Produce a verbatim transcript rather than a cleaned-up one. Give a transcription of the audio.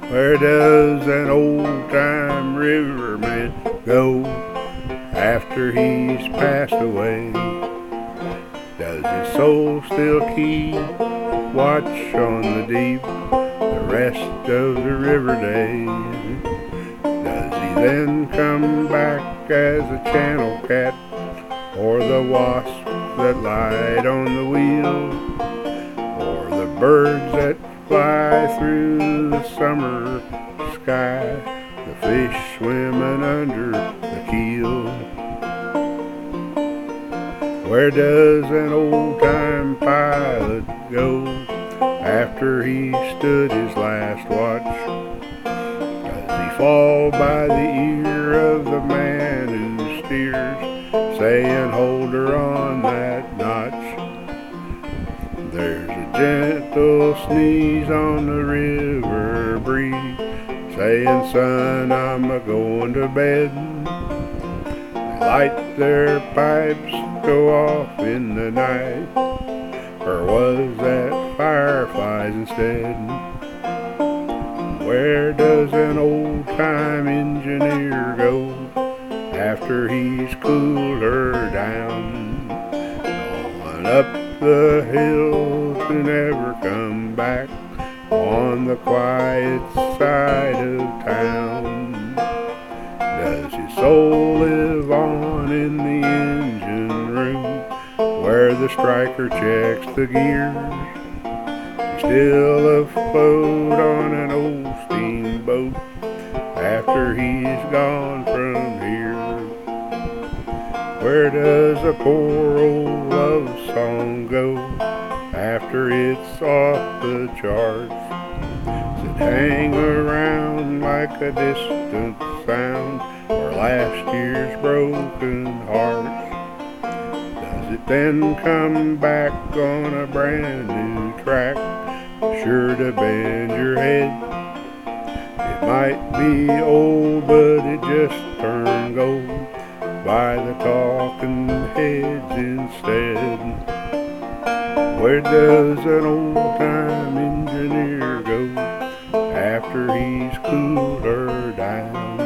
Where does an old-time riverman go after he's passed away? Does his soul still keep watch on the deep the rest of the river days? Does he then come back as a channel cat or the wasp that light on the wheel, or the birds that fly through the summer sky, the fish swimming under the keel? Where does an old-time pilot go after he stood his last watch? Does he fall by the ear of the man who steers, saying, "Hold her on that notch"? There's a gentle sneeze on the river breeze, saying, "Son, I'm a-going to bed." They light their pipes, go off in the night, or was that fireflies instead? Where does an old-time engineer go after he's cooled her down, going up the hill to never come back on the quiet side of town? Does his soul live on in the engine room where the striker checks the gears? He's still afloat on an old steamboat after he's gone from here. Where does a poor old love song go after it's off the charts? Does it hang around like a distant sound, or last year's broken hearts? Does it then come back on a brand new track, sure to bend your head? It might be old, but it just turned gold by the talking heads instead. Where does an old-time engineer go after he's cooled her down?